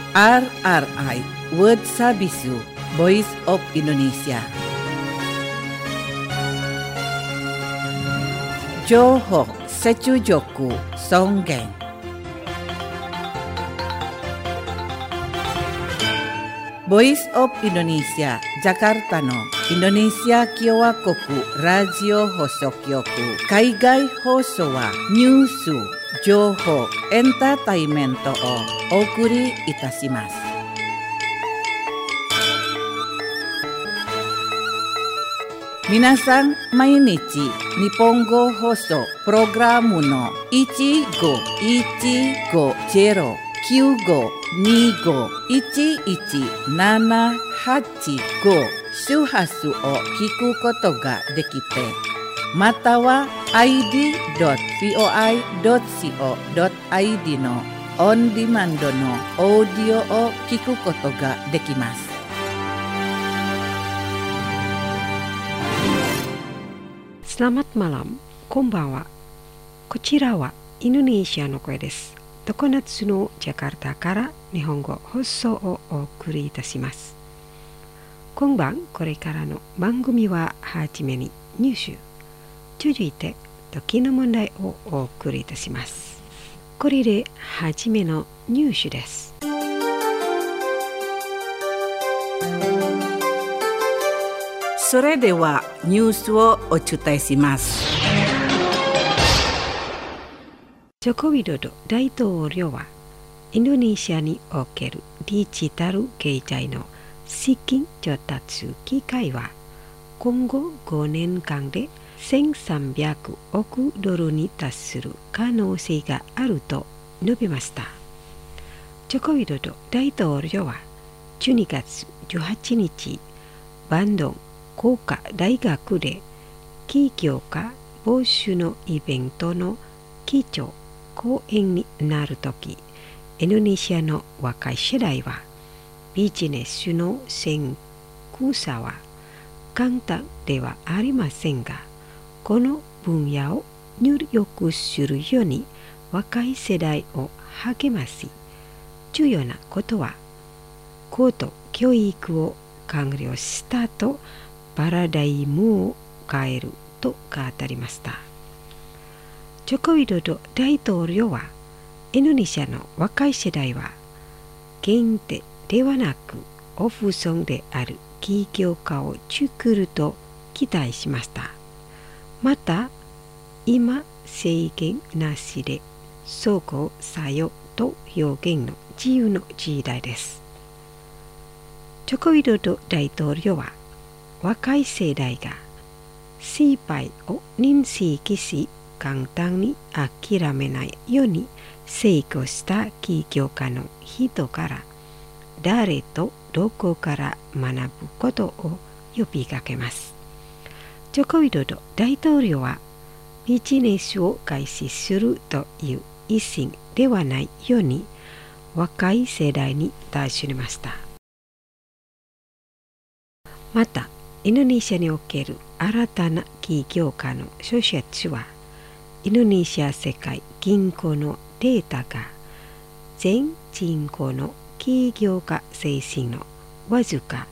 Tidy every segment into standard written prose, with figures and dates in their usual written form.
RRI World Sabisu Voice of Indonesia. Johok Secujoku Songgeng. Voice of Indonesia Jakarta no Indonesia Kyowa Koku Radio Hosokyoku Kaigai Hoso wa Nyusu Joho Entertainmento o Okuri Itashimasu. Minasan mainichi Nihongo Hoso Programu no 15-1-95-11-785 周波数を聞くことができて、または id.voi.co.id のオンディマンドのオーディオを聞くことができます。 Selamat malam, konbanwa. こちらはインドネシアの声です。常夏のジャカルタから日本語放送をお送りいたします。今晩これからの番組ははじめにニュース、続いて時の問題をお送りいたします。これではじめのニュースです。 それではニュースをお伝えします。 ジョコウィドド大統領はインドネシアにおけるデジタル経済の資金調達機会は今後5年間で1300億ドルに達する可能性があると述べました。ジョコウィドド大統領は12月18日、バンドン工科大学で起業家募集のイベントの基調講演になるとき、インドネシアの若い世代はビジネスの先駆者は簡単ではありませんが、この分野を入力するように若い世代を励まし、重要なことは高度教育を完了したとパラダイムを変えると語りました。ジョコウィドド大統領はインドネシアの若い世代は限定ではなくオプションである起業家を作ると期待しました。また今制限なしで相互作用と表現の自由の時代です。ジョコウィドド大統領は若い世代が失敗を認識し簡単に諦めないように成功した起業家の人から誰とどこから学ぶことを呼びかけます。ジョコウィドド大統領はビジネスを開始するという意思ではないように若い世代に尋ねました。またインドネシアにおける新たな起業家の創設はインドネシア世界銀行のデータが全人口の起業家生産のわずか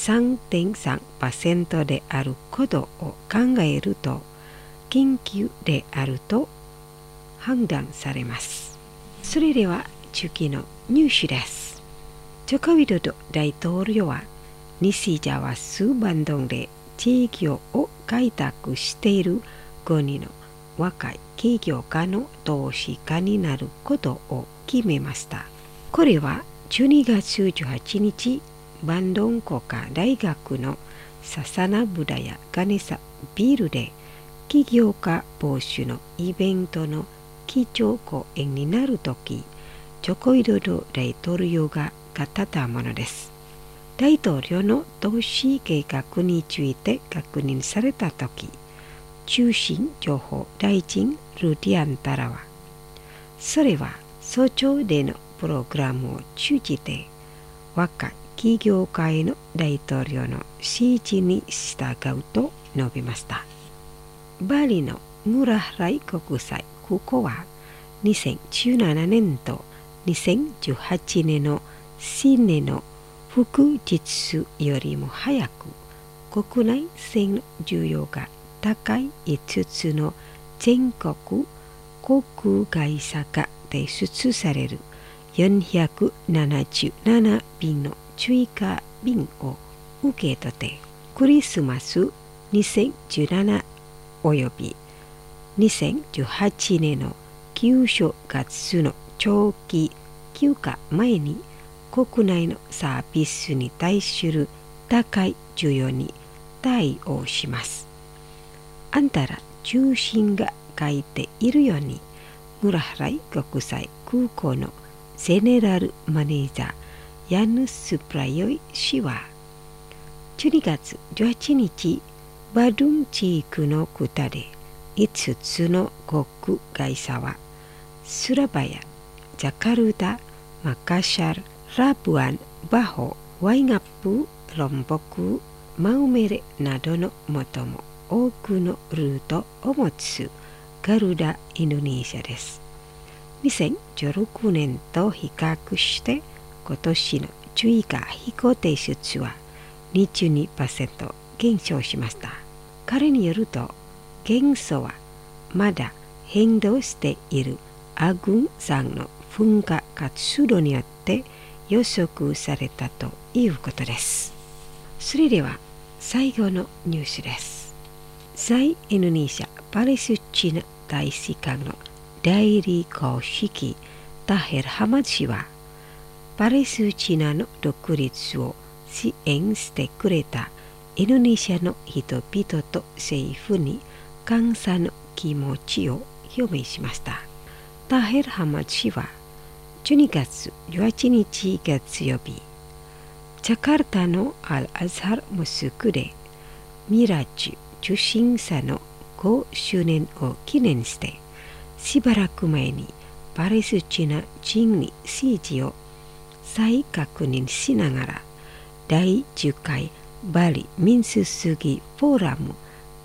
3.3% であることを考えると緊急であると判断されます。それでは次のニュースです。ジョコウィドド大統領は西ジャワスバンドンで事業を開拓している5人の若い起業家の投資家になることを決めました。これは12月18日、バンドン工科大学のササナブダヤガネサビルで起業家募集のイベントの基調講演になるとき、ジョコウィドド大統領が語ったものです。大統領の投資計画について確認されたとき、中心情報大臣ルディアンタラは、それは早朝でのプログラムを通じて若い起業家への大統領の指示に従うと述べました。バリのムラハライ国際空港は2017年と2018年の新年の祝日よりも早く国内線の需要が高い5つの全国航空会社が提出される477便の追加便を受け取ってクリスマス2017および2018年の旧正月の長期休暇前に国内のサービスに対する高い需要に対応します。あんたら中心が書いているように、村原国際空港のゼネラルマネージャーヤヌス・プラヨイ氏は、12月18日、バドゥン地区の下で5つの航空会社は、スラバヤ、ジャカルタ、マカシャル、ラブアン、バホ、ワイガップ、ロンボク、マウメレなどの最も多くのルートを持つガルダ・インドネシアです。2016年と比較して今年の追加飛行提出は 22% 減少しました。彼によると、減少はまだ変動しているアグン山の噴火活動によって予測されたということです。それでは最後のニュースです。在インドネシアパレスチナ大使館の代理公式タヘル・ハマド氏は、パレスチナの独立を支援してくれたインドネシアの人々と政府に感謝の気持ちを表明しました。タヘル・ハマド氏は12月18日月曜日、ジャカルタのアル・アズハルモスクでミラジュ受信者の5周年を記念して、しばらく前にパレスチナ人に支持を再確認しながら、第10回バリ民主主義フォーラム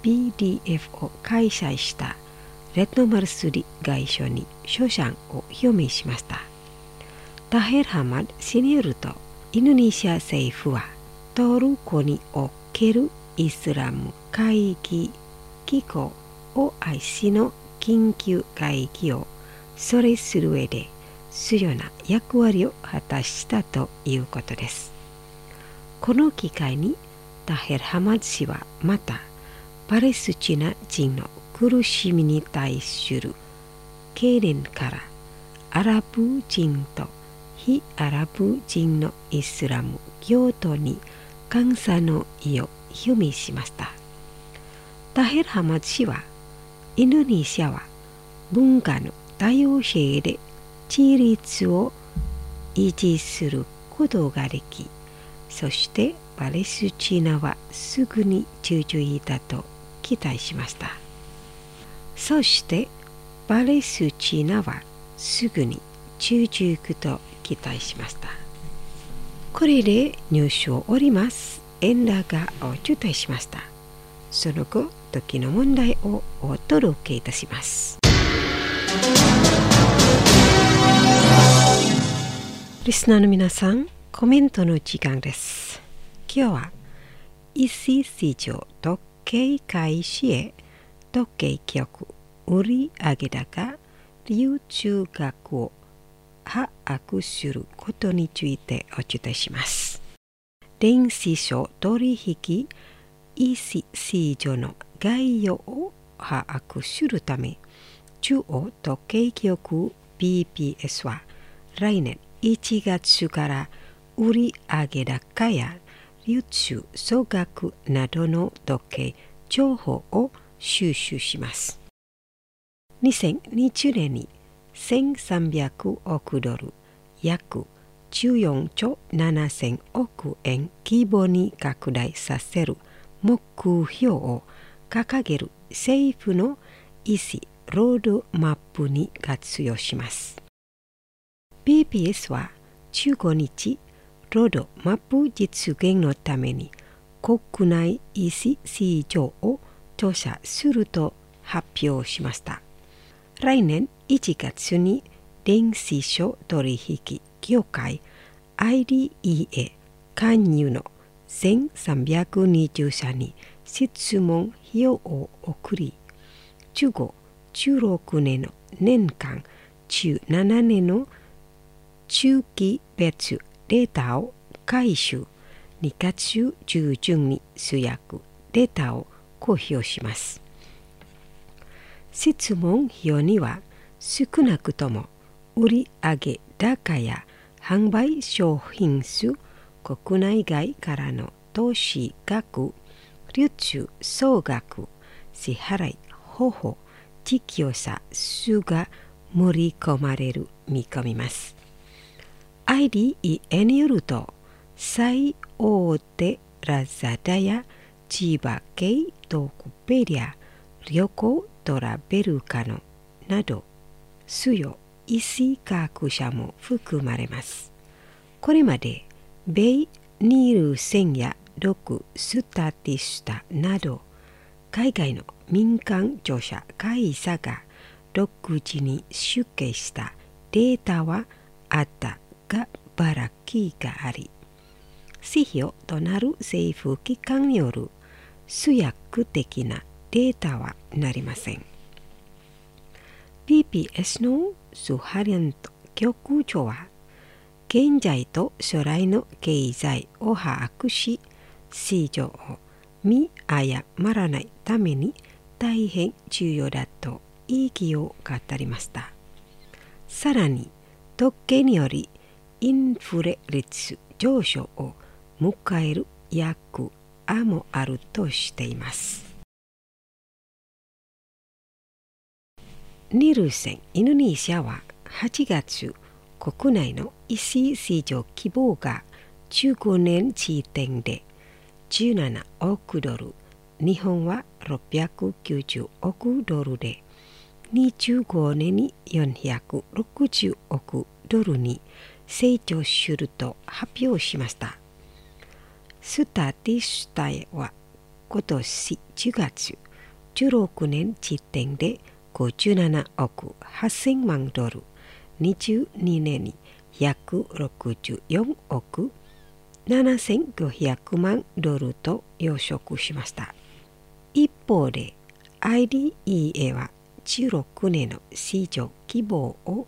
BDF を開催したレッドマルスリ外相に賞賛を表明しました。タヘル・ハマド氏によると、インドネシア政府はトルコにおけるイスラム会議機構 OIC の緊急会議をそれする上で主要な役割を果たしたということです。この機会にタヘル・ハマド氏はまた、パレスチナ人の苦しみに対する懸念からアラブ人と非アラブ人のイスラム教徒に感謝の意を表明しました。タヘル・ハマド氏は、インドネシアは文化の多様性で自立を維持することができ、そしてパレスチナはすぐに続いたと期待しました。そしてパレスチナはすぐに続くと期待しました。これでニュースを終わります。円高をお伝えしました。その後、時の問題をお届けいたします。リスナーの皆さん、コメントの時間です。今日は、石市場時計開始へ時計局売上高流通額を把握することについてお伝えします。電子書取引石市場の概要を把握するため、中央時計局 BPS は来年1月から売上高や流通総額などの時計情報を収集します。2020年に1300億ドル、約14兆7000億円規模に拡大させる目標を掲げる政府の意思ロードマップに活用します。BPS は15日、ロードマップ実現のために国内石市場を調査すると発表しました。来年1月に電子書取引業界 IDEA 加入の全320社に質問票を送り、15、16年の年間、17年の中期別データを回収、2月中旬に集約データを公表します。質問票には少なくとも売上高や販売商品数、国内外からの投資額、流通総額、支払い方法、適用者数が盛り込まれる見込みます。IDEA によると、最大手ラザダや千葉系トコペディア、旅行トラベルカノなど、主要EC各社も含まれます。これまで、米ニールセンやロクスタティスタなど、海外の民間調査会社が独自に集計したデータはあったがばらきがあり、指標となる政府機関による集約的なデータはなりません。BPS のスハリアント局長は、現在と将来の経済を把握し、市場を見誤らないために大変重要だと意義を語りました。さらに、統計によりインフレ率上昇を迎える役割もあるとしています。ニルセン・インドネシアは8月、国内のEC市場規模が15年時点で17億ドル、日本は690億ドルで、25年に460億ドルに成長すると発表しました。スタティスタは今年10月、16年時点で57億8000万ドル、22年に164億7500万ドルと予測しました。一方で IDEA は16年の市場規模を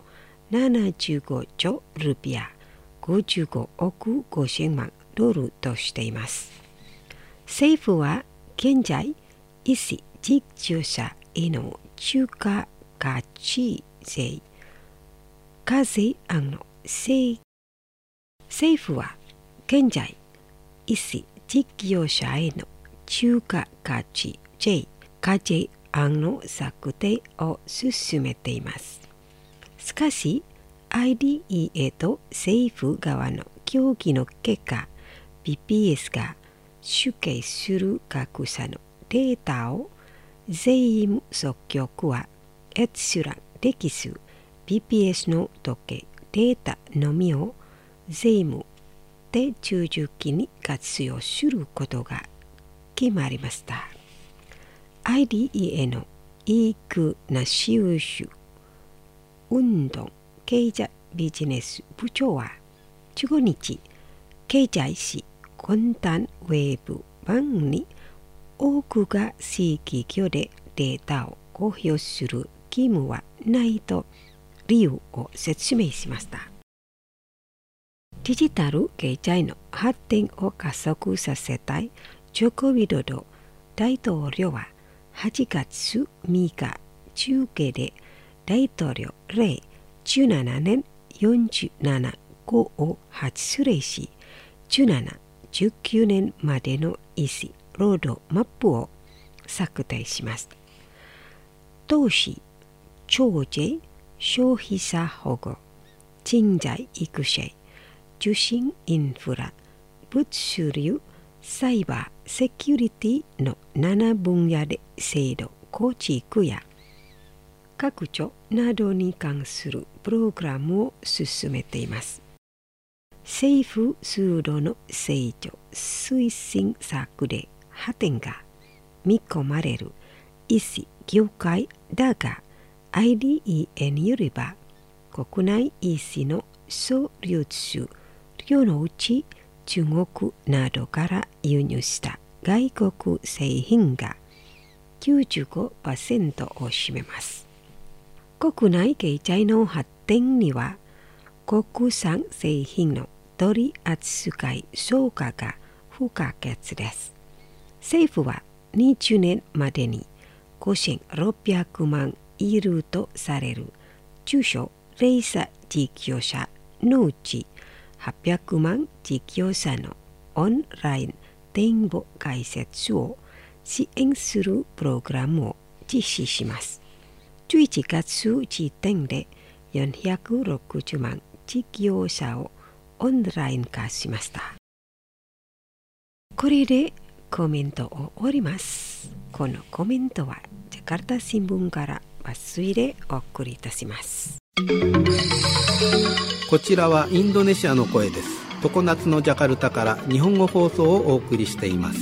75兆ルピア55億5000万ドルとしています。政府は現在、EC事業者への中華価値税課税案の政府は現在、EC事業者への中華価値税課税案の策定を進めています。しかし、IDEA と政府側の協議の結果、BPS が集計する各社のデータを税務総局は閲覧できず、BPS の統計データのみを税務手続きに活用することが決まりました。IDEA のイクナシウシュ運動経済ビジネス部長は15日、経済誌混沌ウェブ版に多くが非企業でデータを公表する義務はないと理由を説明しました。デジタル経済の発展を加速させたいジョコ・ウィドド大統領は8月3日中継で大統領令17年47号を発令し、17、19年までのECロードマップを策定します。投資、徴税、消費者保護、人材育成、受信インフラ、物流、サイバーセキュリティの7分野で制度構築や拡張などに関するプログラムを進めています。政府主導の成長推進策で発展が見込まれるEC業界だが、IDEA によれば国内ECの総流通量のうち中国などから輸入した外国製品が 95% を占めます。国内経済の発展には国産製品の取り扱い強化が不可欠です。政府は20年までに5600万いるとされる中小零細事業者のうち800万事業者のオンライン店舗開設を支援するプログラムを実施します。11月時点で460万事業者をオンライン化しました。これでコメントを終わります。このコメントはジャカルタ新聞から抜粋でお送りいたします。 こちらはインドネシアの声です。常夏のジャカルタから日本語放送をお送りしています。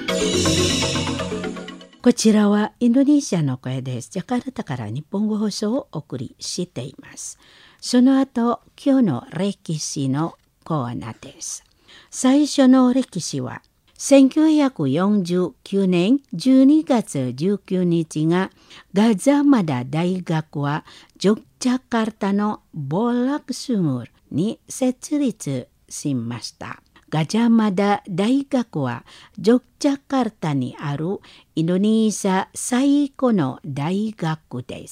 こちらはインドネシアの声です。ジャカルタから日本語放送をお送りしています。その後、今日の歴史のコーナーです。最初の歴史は1949年12月19日がガザマダ大学はジョクジャカルタのボラクスムルに設立しました。ガジャマダ大学はジョクジャカルタにあるインドネシア最古の大学です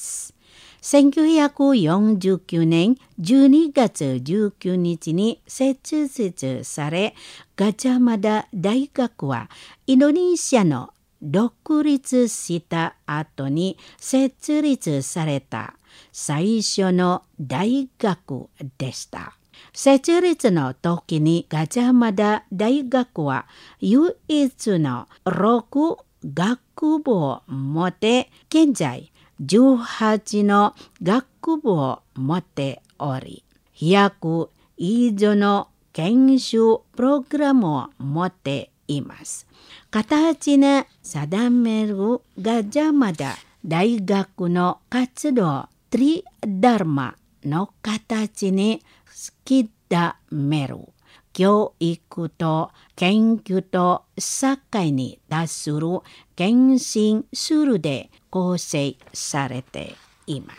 。1949年12月19日に設立され、ガジャマダ大学はインドネシアの独立した後に設立された最初の大学でした。設立の時にガジャマダ大学は唯一の6学部を持って、現在18の学部を持っており、100以上の研修プログラムを持っています。形に定めるガジャマダ大学の活動、トリダルマの形に定める。教育と研究と社会に対する献身するで構成されています。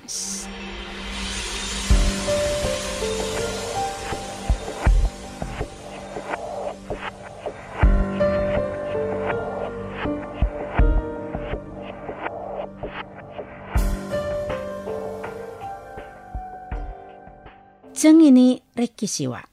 次に歴史は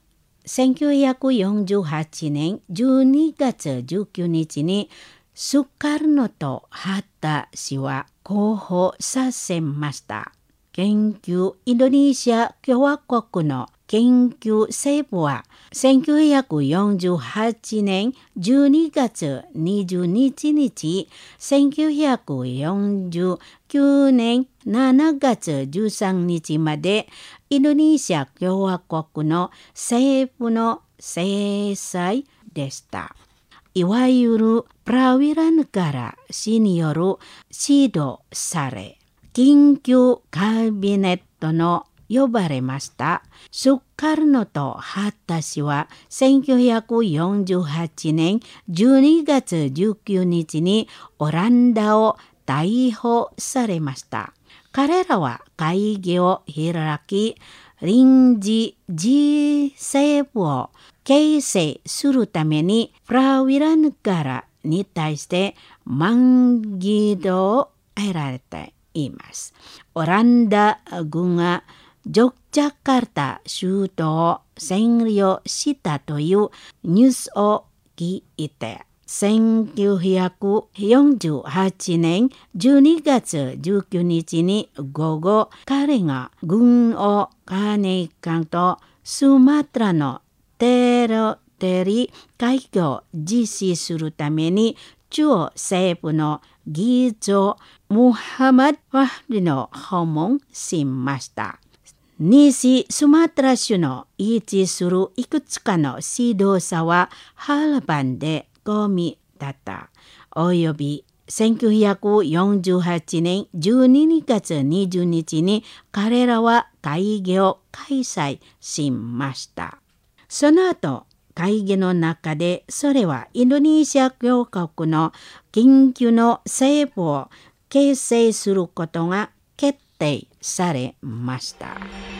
1948年12月19日にスカルノとハッタ氏は候補させました。研究インドネシア共和国の研究政府は1948年12月22日、1949年7月13日までインドネシア共和国の政府の制裁でした。いわゆるプラウィランから氏による指導され、緊急カビネットの呼ばれました。スカルノとハッタ氏は1948年12月19日にオランダを逮捕されました。彼らは会議を開き、臨時自政府を形成するためにプラウィランガラに対して満議度を得られています。オランダ軍がジョクジャカルタ州都を占領したというニュースを聞いて、1948年12月19日に午後、彼が軍をカネカンとスマトラのテロテリ会議を実施するために中央政府の議長ムハマド・ワフディの訪問しました。西スマトラ州の位置するいくつかの指導者はハラバンでゴミだった。および1948年12月20日に彼らは会議を開催しました。 その後、会議の中でそれはインドネシア共和国の緊急の政府を形成することが決定されました。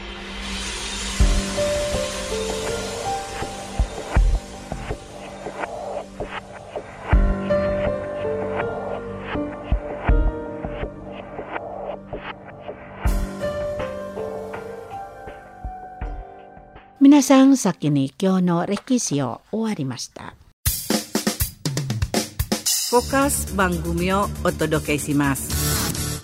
皆さん、先に今日の歴史を終わりました。 フォーカス番組をお届けします。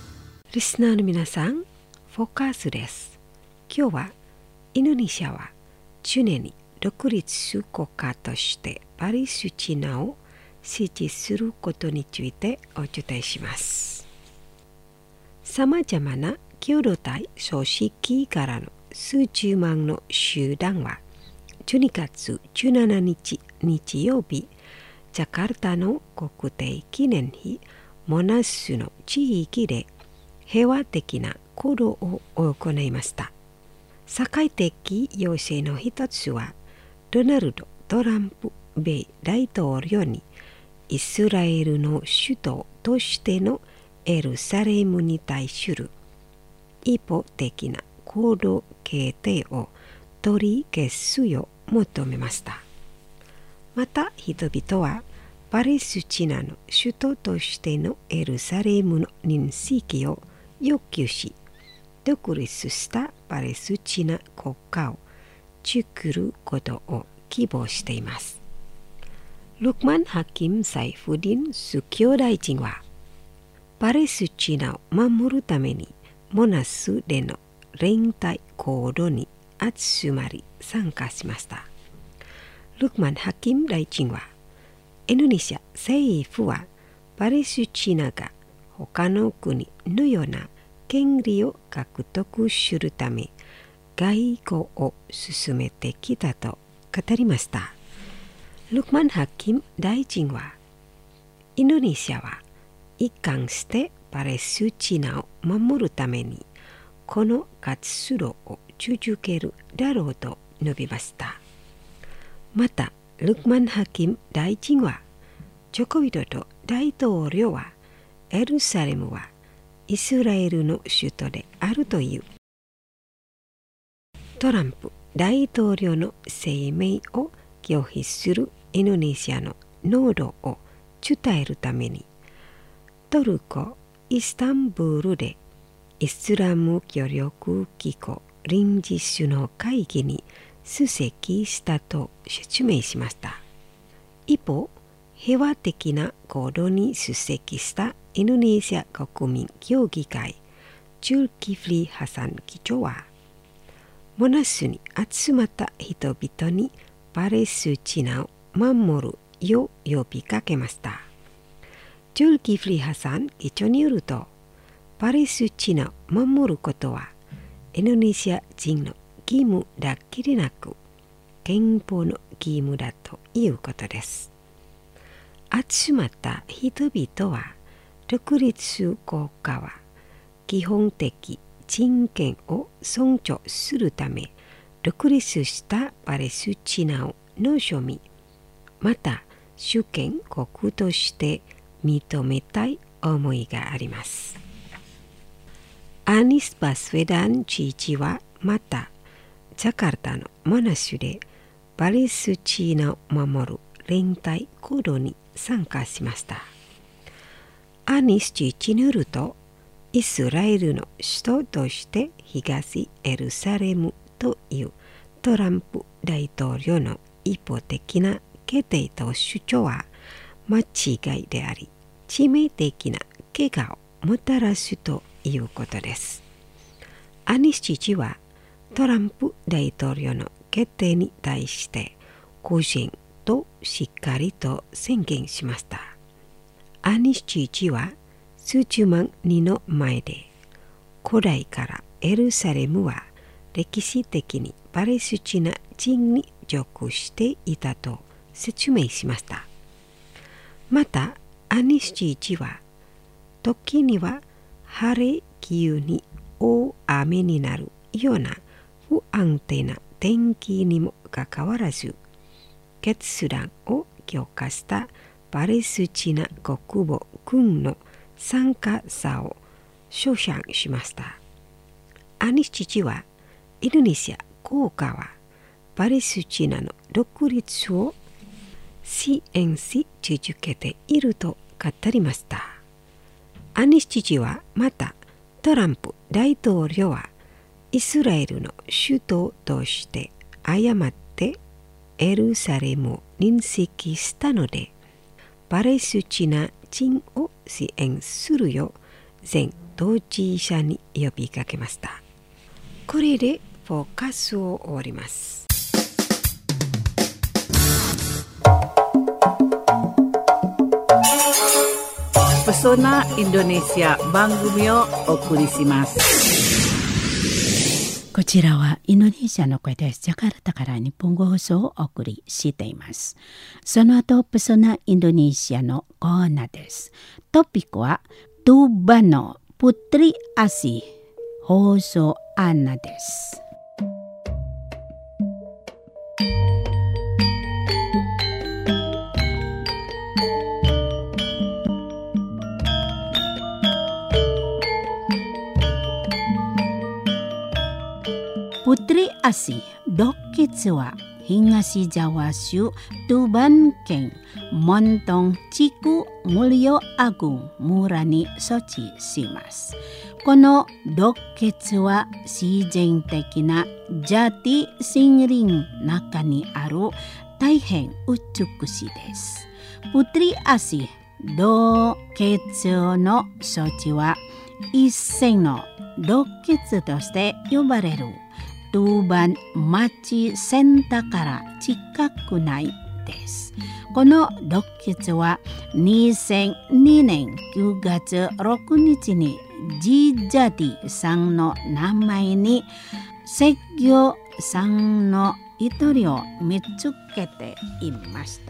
リスナーの皆さん、フォーカスです。今日はインドネシアは常に独立国家としてパレスチナを支持することについてお伝えします。さまざまな共同体組織からの数十万の集団は12月17日日曜日、ジャカルタの国定記念碑モナスの地域で平和的な行動を行いました。社会的要請の一つは、ドナルド・トランプ米大統領にイスラエルの首都としてのエルサレムに対する一方的な行動決定を取り消すよう求めました。また人々はパレスチナの首都としてのエルサレムの認識を要求し、独立したパレスチナ国家を作ることを希望しています。ルクマン・ハキム・サイフディン主教大臣は、パレスチナを守るためにモナスでの連帯行動に集まり参加しました。ルクマン・ハキム大臣は、インドネシア政府はパレスチナが他の国のような権利を獲得するため外交を進めてきたと語りました。ルクマン・ハキム大臣は、インドネシアは一貫してパレスチナを守るためにこの活動を続けるだろうと述べました。また、ルクマン・ハキム大臣は、ジョコ・ウィドド大統領は、エルサレムはイスラエルの首都であるというトランプ大統領の声明を拒否するインドネシアの濃度を伝えるために、トルコ・イスタンブールでイスラム協力機構臨時首脳会議に出席したと説明しました。一方、平和的な行動に出席したインドネシア国民協議会ジュルキフリ・ハサン議長は、モナスに集まった人々にパレスチナを守るよう呼びかけました。ジュルキフリ・ハサン議長によると、パレスチナを守ることはインドネシア人の義務だけでなく憲法の義務だということです。集まった人々は、独立国家は基本的人権を尊重するため独立したパレスチナを望み、また主権国として認めたい思いがあります。アニス・バスウェダン知事はまた、ジャカルタのモナスでパレスチナを守る連帯行動に参加しました。アニス知事によると、イスラエルの首都として東エルサレムというトランプ大統領の一方的な決定と主張は間違いであり、致命的な怪我をもたらすということです。アニス知事はトランプ大統領の決定に対して個人としっかりと宣言しました。アニス知事は数十万人の前で、古代からエルサレムは歴史的にパレスチナ人に属していたと説明しました。また、アニス知事は、時には晴れ急に大雨になるような不安定な天気にもかかわらず決断を許可したパレスチナ国防軍の参加者を称賛しました。兄父はインドネシア国家はパレスチナの独立を支援し続けていると語りました。兄父はまたトランプ大統領はイスラエルの首都として誤ってエルサレムを認識したのでパレスチナ人を支援するよう全当事者に呼びかけました。これでフォーカスを終わります。 Pesona Indonesia 番組をお送りします。 こちらはインドネシアの声です。ジャカルタから日本語放送をお送りしています。その後、ペソナインドネシアのコーナーです。トピックはトゥバのプトリアシ放送アンナです。Putri Asih Dokitsuwa Hingashi Jawa Syu Tuban Keng Montong Chiku Mulyo Agung Murani Sochi Shimasu。このドッケツは自然的なジャティ森林中にある大変美しいです。プトリアシドッケツの装置は一線のドッケツとして呼ばれるトゥーバン町センターから近くないです。このドッケツは2002年9月6日にジージャディさんの名前に石業さんの一人を見つけていました。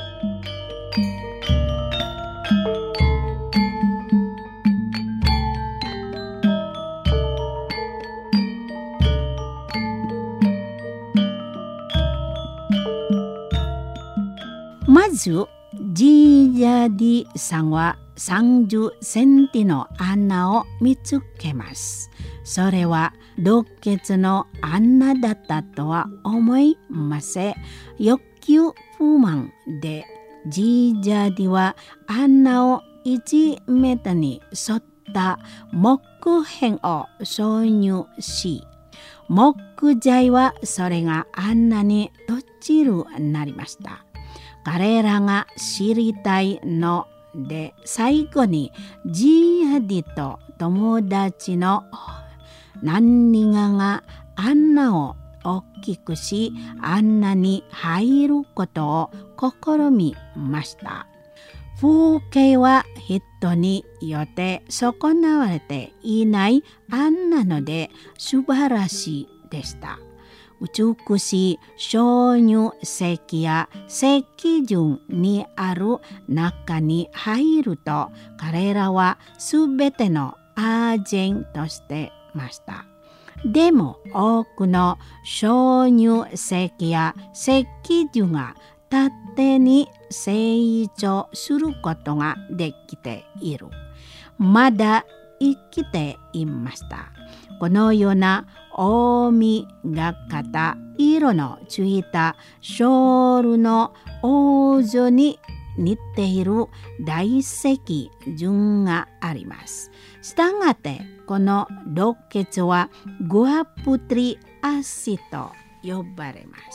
まずジージャディさんは30センチの穴を見つけます。それはドッケツの穴だったとは思いません。欲求不満でジージャディは穴を1メートルに沿った木片を挿入し、木材はそれが穴に落ちるようになりました。彼らが知りたいので最後にジーハディと友達の何人が穴を大きくし穴に入ることを試みました。風景は人によって損なわれていない穴なので素晴らしいでした。美しい鍾乳石や石準にある中に入ると彼らはすべてのアージェンとしてました。でも多くの鍾乳石や石準が縦に成長することができている。まだ生きていました。このような大みがかった色のついたショールの王女に似ている大石準があります。したがってこのドッケツはグアプトリアシと呼ばれます。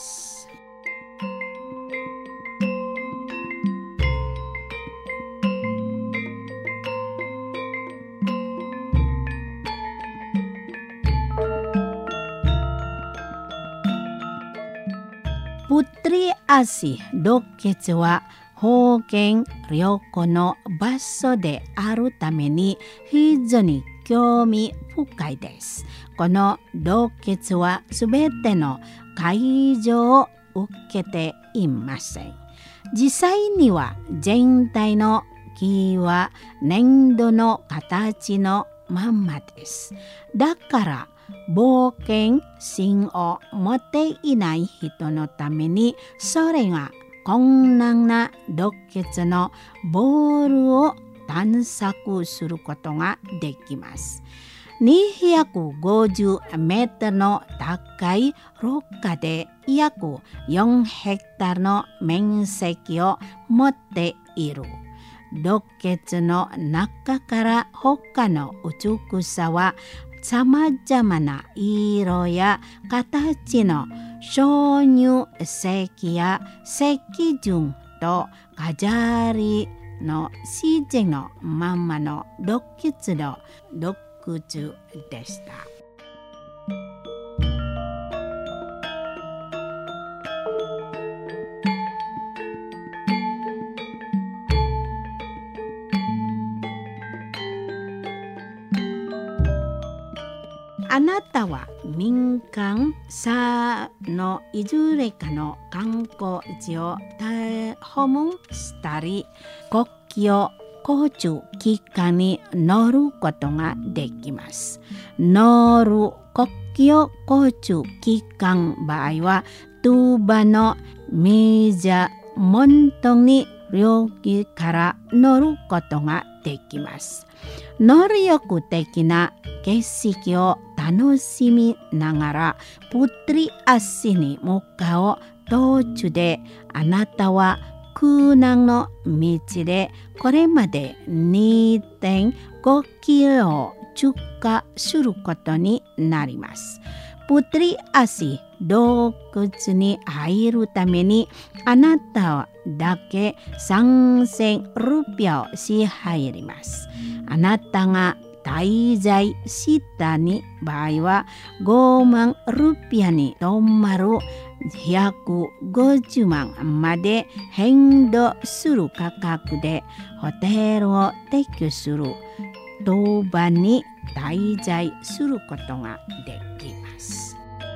プトリアシドッケツは方言良好の場所であるために非常に興味深いです。このドッケツはすべての会場を受けていません。実際には全体の木は粘土の形のまんまです。だから冒険心を持っていない人のために、それが困難な洞穴のボールを探索することができます。250メートルの高い廊下で約4ヘクタールの面積を持っている。洞穴の中から他の美しさはさまざまな色や形の鍾乳石や石筍と飾りの自然のままの洞窟の洞窟でした。あなたは民間さのいずれかの観光地を訪問したり、国境交通機関に乗ることができます。乗る国境交通機関場合は、トゥーバのメジャーモントンに両機から乗ることができます。能力的な景色を楽しみながらプトリアシに向かう途中で、あなたは空難の道でこれまで 2.5 キロを通過することになります。プトリアシ洞窟に入るためにあなただけ3000ルピアを支払います。あなたが滞在した場合は5万ルピアに止まる150万まで変動する価格でホテルを提供する当番に滞在することができます。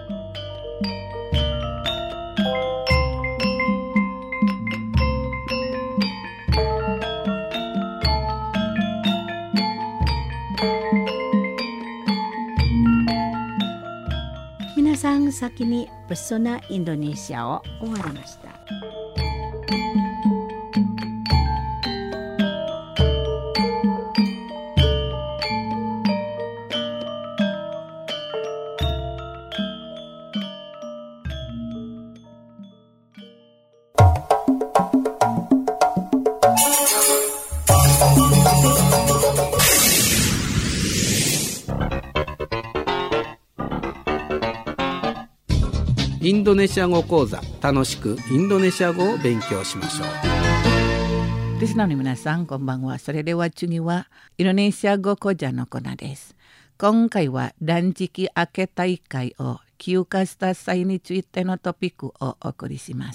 皆さん、先にペソナインドネシアを終わりました。 インドネシア語講座、楽しくインドネシア語を勉強しましょう。 リスナーの皆さん、こんばんは。それでは次はインドネシア語講座のコーナーです。今回は断食明け大会を休暇した際についてのトピックをお送りします。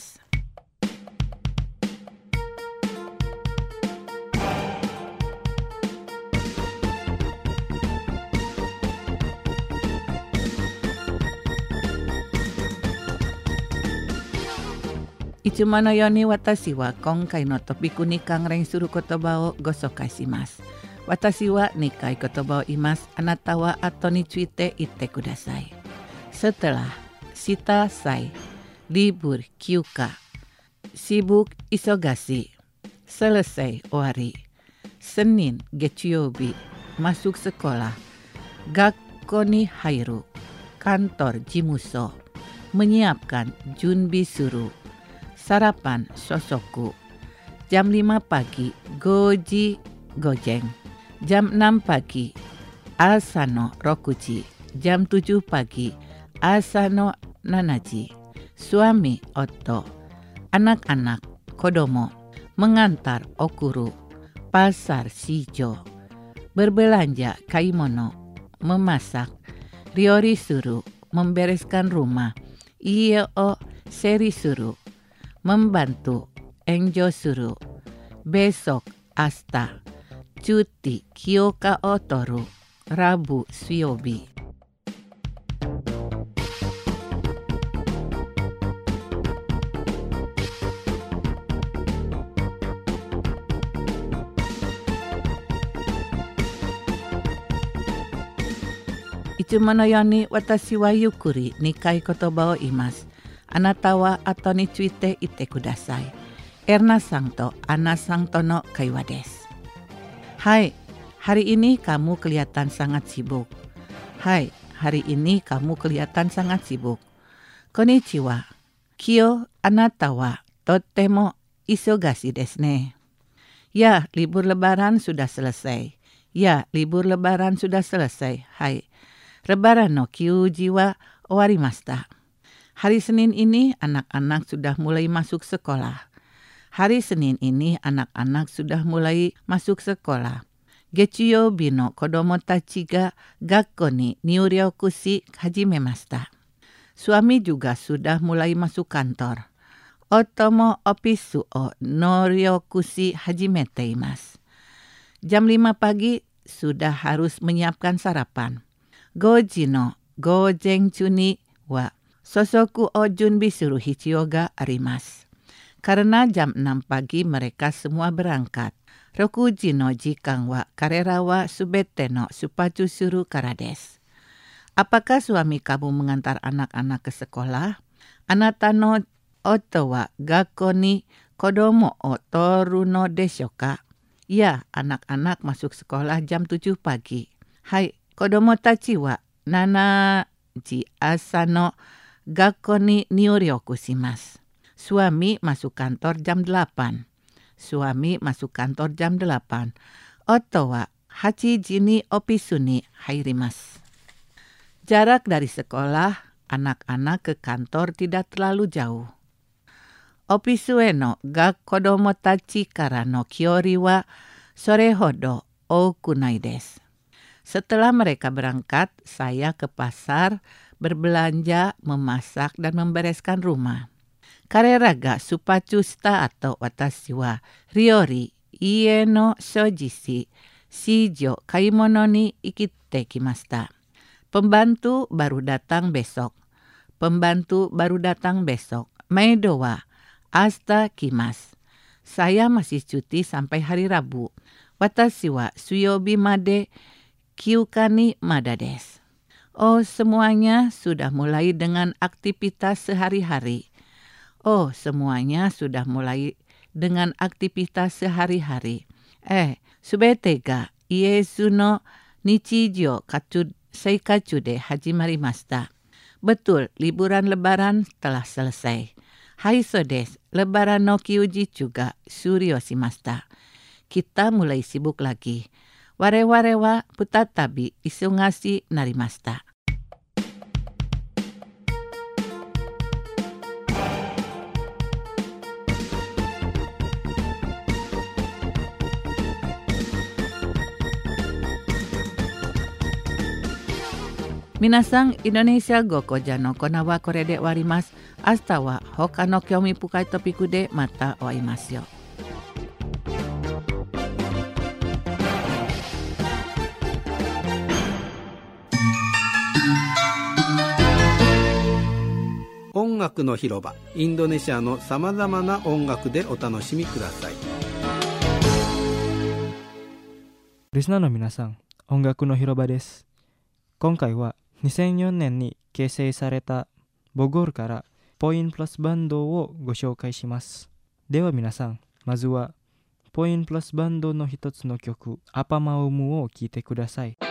いつものように私は今回のトピックに関連する言葉をご紹介します。私は2回言葉を言います。あなたは後について言ってください。Setelah, sita sai, libur kyuka, sibuk isogasi, selesai ori, Senin Getiobi, masuk sekolah, gakko ni hairu, kantor jimuso, menyiapkan junbi sarapan sosoku, jam 5 pagi goji gojeng, jam 6 pagi asano rokuji, jam 7 pagi asano nanaji, suami Otto, anak-anak kodomo, mengantar okuru, pasar shijo, berbelanja kaimono, memasak, riori suru, membereskan rumah, iyo seri suru, membantu, enjo suru, besok asta, cuti kyoka otoru, Rabu suyobi. Ichumono yoni watashi wa yukuri nikai kotoba o imasu. Anata wa ato ni tsuite ite kudasai. Erna Sangto, Ana Sangto no kaiwa desu. Hai, hari ini kamu kelihatan sangat sibuk. Hai, hari ini kamu kelihatan sangat sibuk. Konnichiwa. Kyo anata wa totemo isogashi desu ne. Ya, libur lebaran sudah selesai. Ya, libur lebaran sudah selesai. Hai. Lebaran no kyuji wa owarimashita. Hari Senin ini anak-anak sudah mulai masuk sekolah. Hari Senin ini anak-anak sudah mulai masuk sekolah. Getsuyobi no kodomo tachi ga gakko ni niuryoku shi hajimemashita. Suami juga sudah mulai masuk kantor. Otomo ofisu o noryoku shi hajimete imasu. Jam 5 pagi sudah harus menyiapkan sarapan. Goji no gozenchu ni wa sosoku o junbi suru hichiyou ga arimasu. Karena jam 6 pagi mereka semua berangkat. Rokuji no jikan wa karera wa subete no supachu suru kara desu. Apakah suami kamu mengantar anak-anak ke sekolah? Anata no oto wa gakko ni kodomo o toru no desho ka? Ya, anak-anak masuk sekolah jam 7 pagi. Hai, kodomo tachi wa 7 ji asa no gakko ni niuryoku shimasu. Suami masuk kantor jam 8. Suami masuk kantor jam 8. Oto wa 8 ji ni ofisu ni hairimasu. Jarak dari sekolah anak-anak ke kantor tidak terlalu jauh. Ofisu no ga kodomo tachi kara no kyori wa sore hodo oku nai desu. Setelah mereka berangkat, saya ke pasar, berbelanja, memasak, dan membereskan rumah. Karera ga supachu shita ato watashi wa ryori ie no shojishi shijo kaimono ni ikite kimashita. Pembantu baru datang besok. Pembantu baru datang besok. Meido wa asta kimasu. Saya masih cuti sampai hari Rabu. Watashi wa suyobi made kyukani mada desu. Oh, semuanya sudah mulai dengan aktivitas sehari-hari. Oh, semuanya sudah mulai dengan aktivitas sehari-hari. Subete ga iesu no nichijou seikachu de hajimarimashita. Betul, liburan lebaran telah selesai. Hai so desu, lebaran no kyuji juga shuryo shimashita. Kita mulai sibuk lagi. Ware-ware wa futatabi isogashi narimashita. Minasang Indonesia go koja no kona wa kore de warimasu. Asta wa hoka no kyomi pukai topiku de mata oimasu yo. Ongaku no hiroba、インドネシアのさまざまな音楽でお楽しみください。 リスナーの皆さん、音楽の広場です。今回は2004年に結成されたボゴールからポインプラスバンドをご紹介します。では皆さん、まずはポインプラスバンドの一つの曲、アパマオムを聴いてください。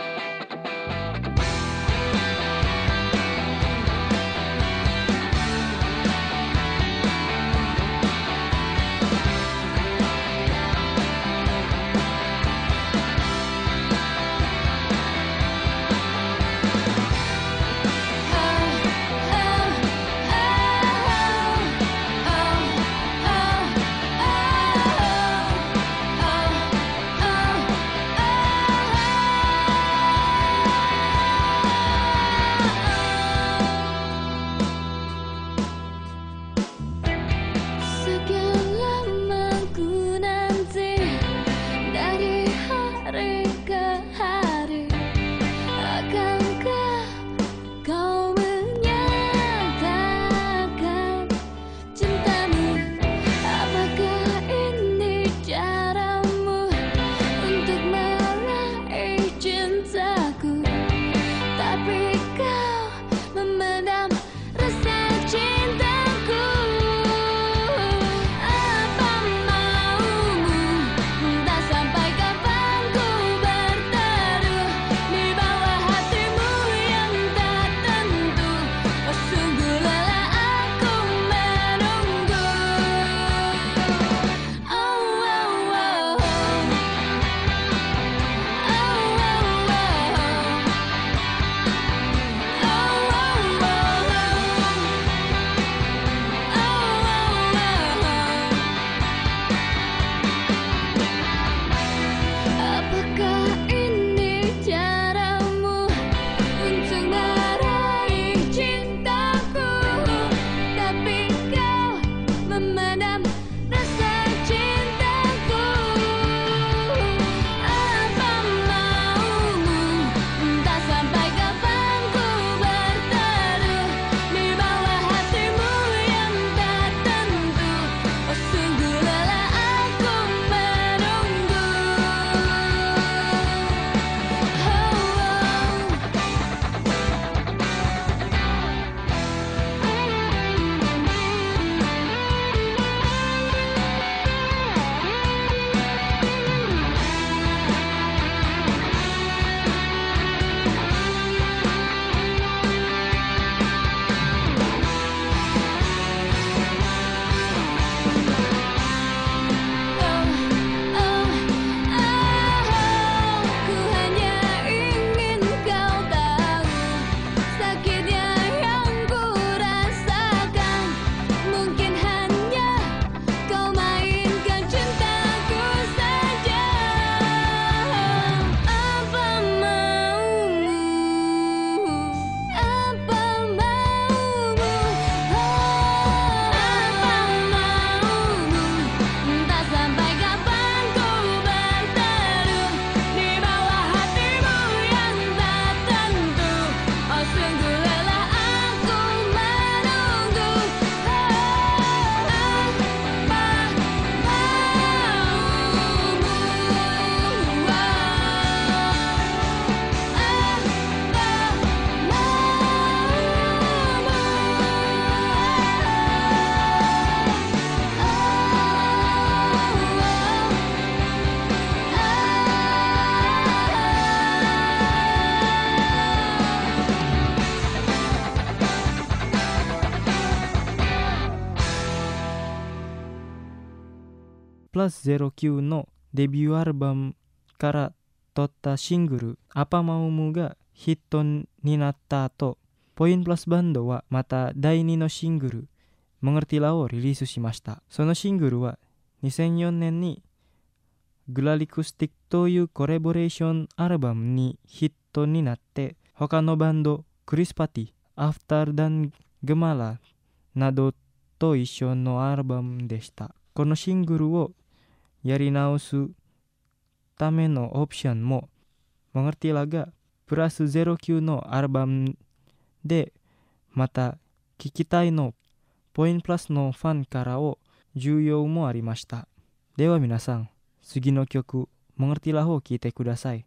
+09 のデビューアルバムから取ったシングルアパマウムがヒットになった後、ポインプラスバンドはまた第2のシングルMengertilahをリリースしました。そのシングルは2004年にグラリクスティックというコラボレーションアルバムにヒットになって、他のバンドクリスパティ、アフターダングマラなどと一緒のアルバムでした。このシングルをやり直すためのオプションもMengertilahがプラス09のアルバムでまた聴きたいのポインプラスのファンからを需要もありました。では皆さん、次の曲Mengertilahを聴いてください。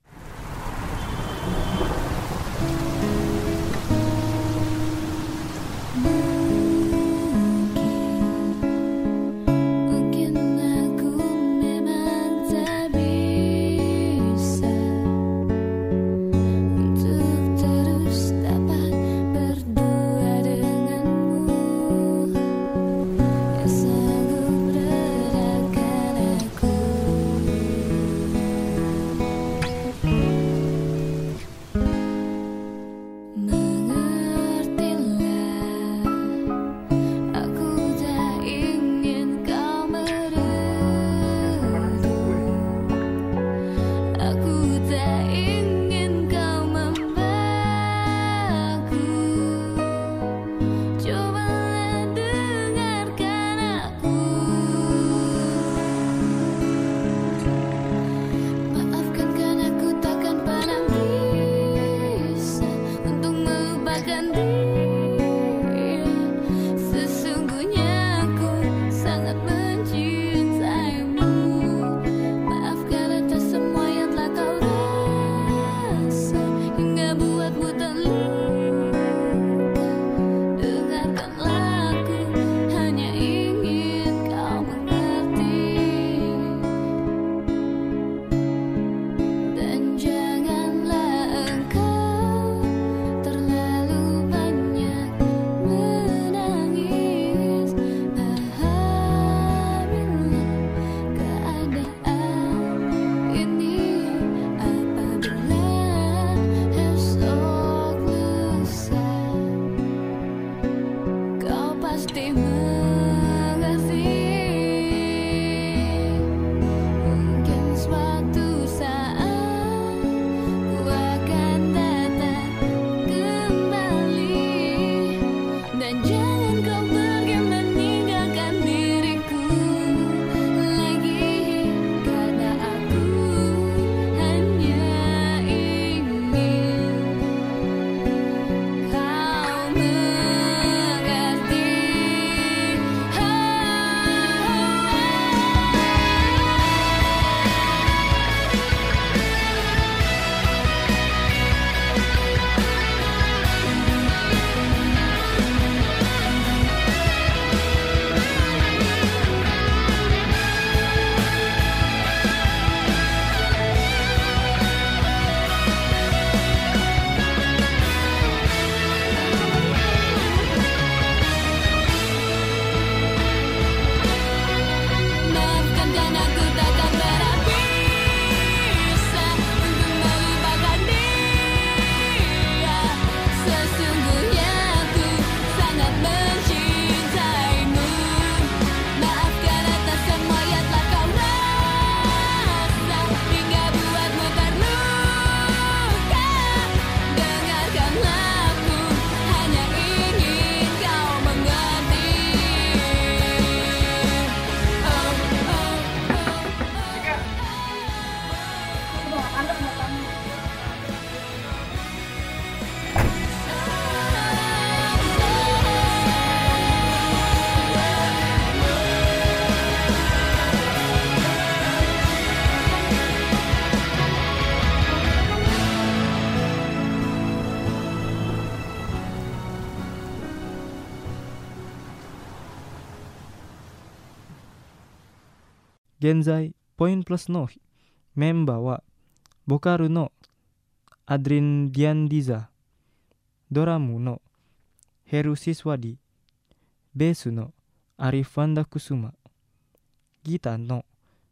現在ポインプラスのメンバーはボカルのアドリン・ディアンディザ、ドラムのヘル・シスワディ、ベースのアリフ・ワンダ・クスマ、ギターの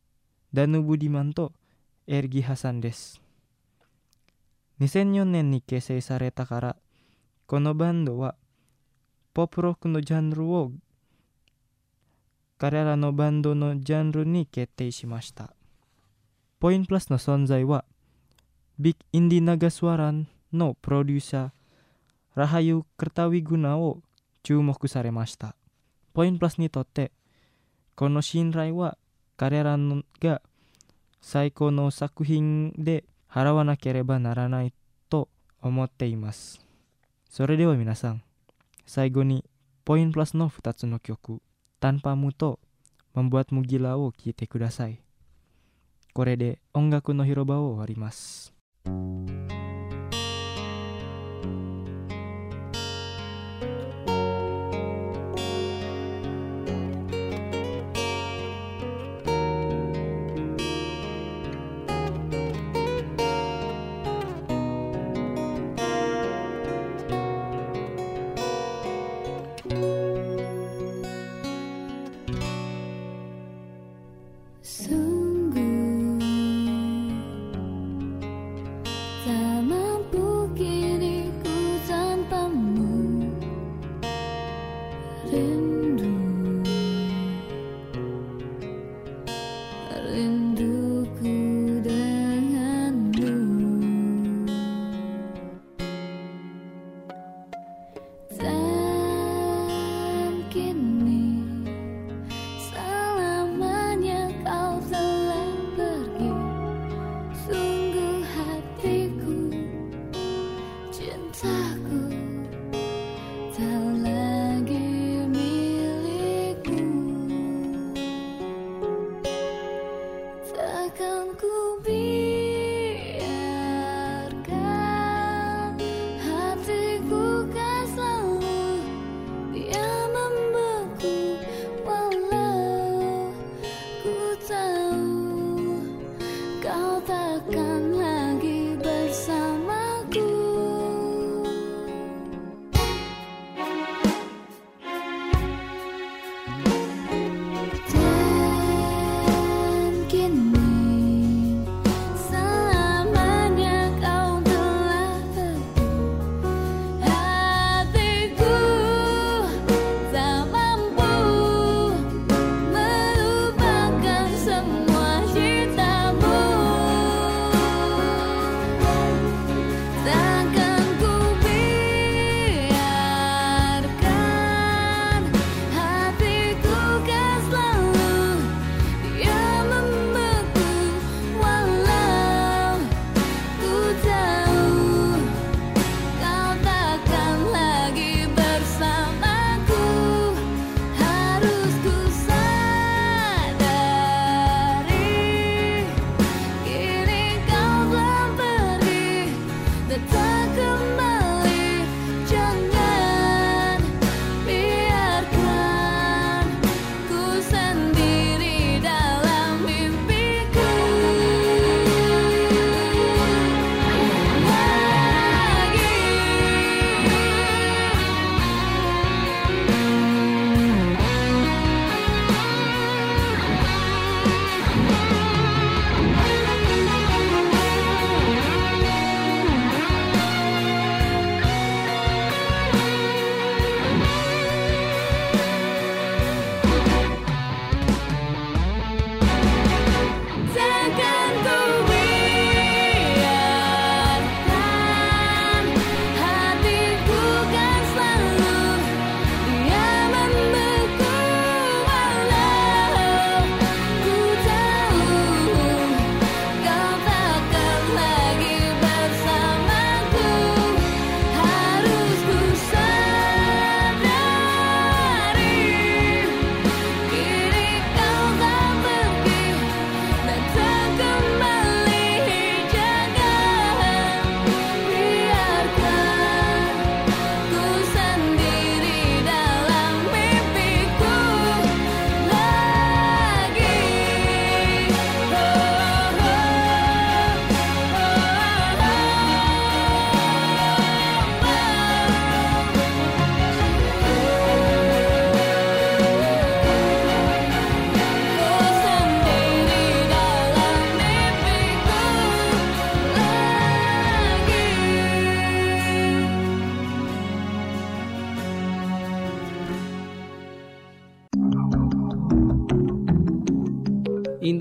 Danu BudimanとErgi Hasanです。2004年に結成されたから、このバンドはポップロックのジャンルを彼らのバンドのジャンルに決定しました。ポインプラスの存在はビッグインディナガスワランのプロデューサーラハユ・クルタウィグナを注目されました。ポインプラスにとってこの信頼は彼らが最高の作品で払わなければならないと思っています。それでは皆さん、最後にポインプラスの2つの曲、TanpamuとMembuatmu Gilaを聴いてください。これで音楽の広場を終わります。 Tak lagi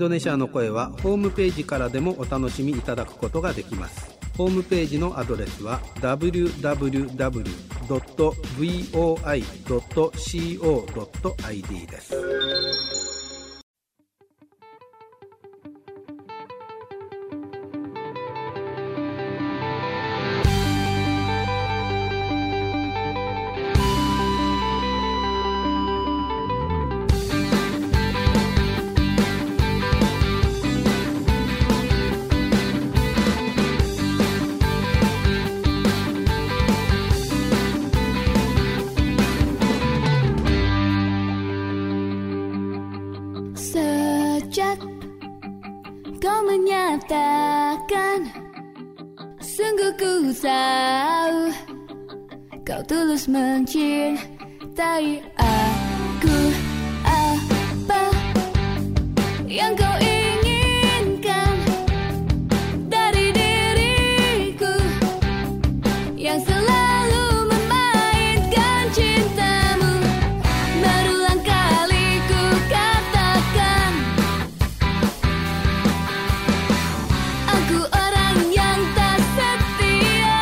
ンドネシアの声はホームページからでもお楽しみいただくことができます。ホームページのアドレスは www.voi.co.id です。 Kau menyatakan, sungguh ku tahu kau tulus mencintai aku. Apa yang kau inginkan dari diriku yang selalu memainkan cintamu? Berulang kali ku katakan, aku orang yang tak setia.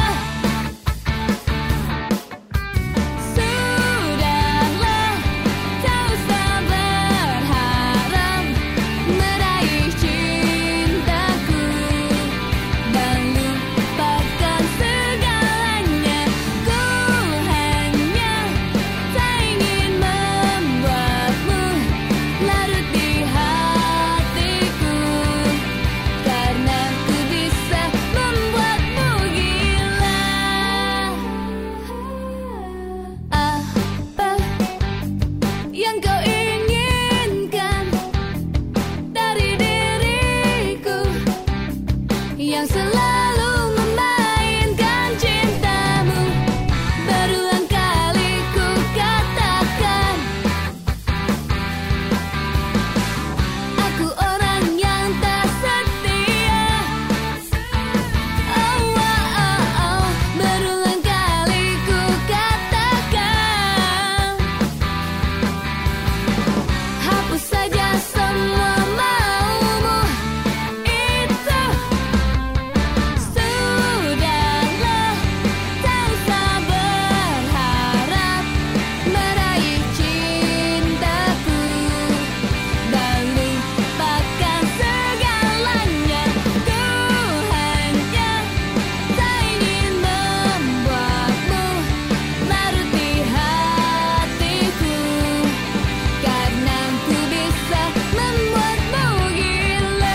Sudahlah, tak usah berharap meraih cintaku dan lupakan segalanya. Ku hanya tak ingin membuatmu larut di hatiku, karena ku bisa membuatmu gila. Apa yang kau inginkan dari diriku yang selalu memainkan cintamu? Berulang kali ku katakan, aku orang yang tak setia. Berulang kali ku katakan, hapus saja semua maumu itu. Sudahlah, tak usah berharap meraih cintaku dan lupakan segalanya. Ku hanya tak ingin membuatmu larut di hatiku, karena ku bisa membuatmu gila.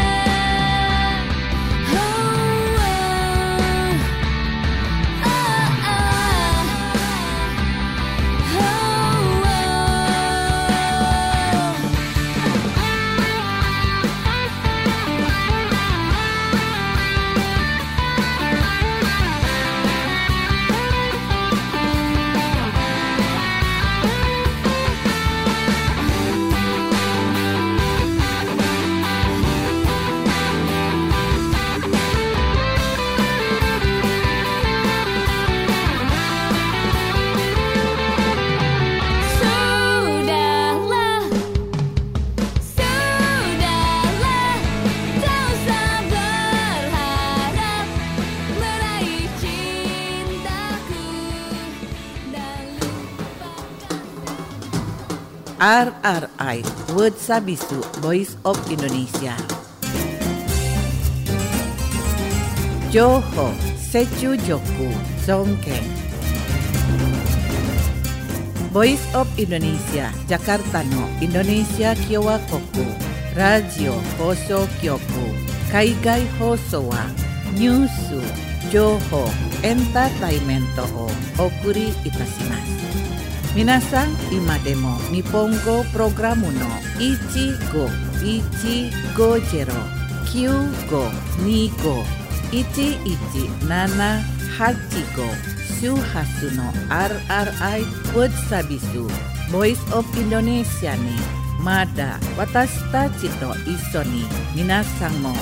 Sudahlah, tak usah berharap meraih cintaku dan lupakan. RRI Word Sabisu Voice of Indonesia. Johor Secu Joku Songkeng. Voice of Indonesia Jakarta no Indonesia Kyowa Koku Radio Hoso Kyoku Kaigai Hoso wa Nyusu Johor Entertainment o Okuri Itasimasu. Minasan imademo Nippongo Programu no Ichigo Ichigojero Kyugo Nigo 1178 Suhasu no RRI Word Sabisu Voice of Indonesia ni Mada watashi tachi to iso ni minasan mo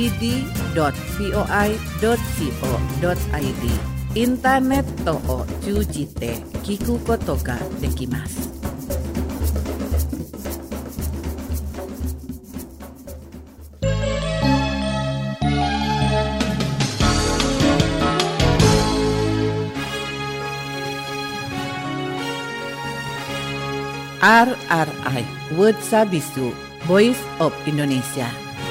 id.voi.co.id インターネットを通じて聞くことができます。 RRI World Sabisu Voice of Indonesia.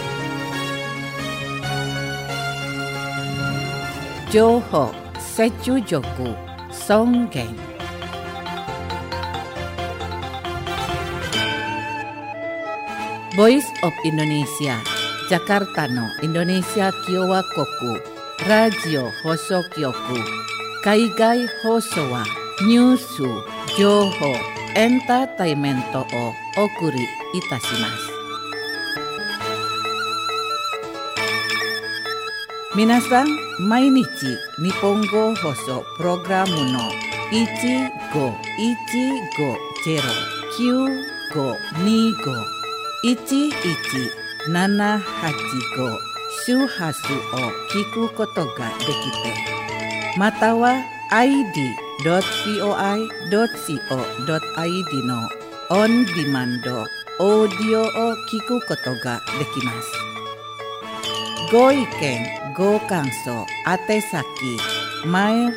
Johor Secu Joku Songgeng. Voice of Indonesia Jakarta no Indonesia Kiowa Koku Radio Hoso Kyoku Kaigai Hoso wa Nyusu Joho Entertainmento o Okuri Itashimasu. Minasan, mainichi Nihongo Hoso Programu no 1515-95-11-785 Shuhasu o Kiku koto ga dekite. Matawa id.voi.co.id no on demand audio o kiku koto ga dekimasu. Go iken, go kanso, atesaki, mail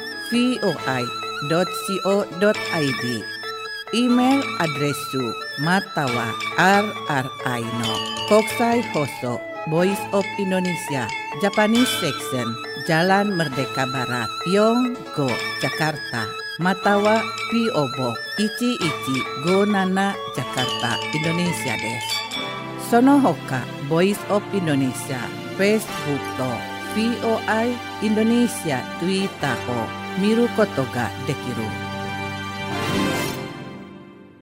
voi.co.id, email adresu matawa rri no Kokusai Hoso Voice of Indonesia Japanese Section Jalan Merdeka Barat Yonggo Jakarta matawa PO Box 1157 Jakarta Indonesia desu. Sono hoka Voice of Indonesia Facebook to VOI Indonesia Twitter o miru koto ga dekiru.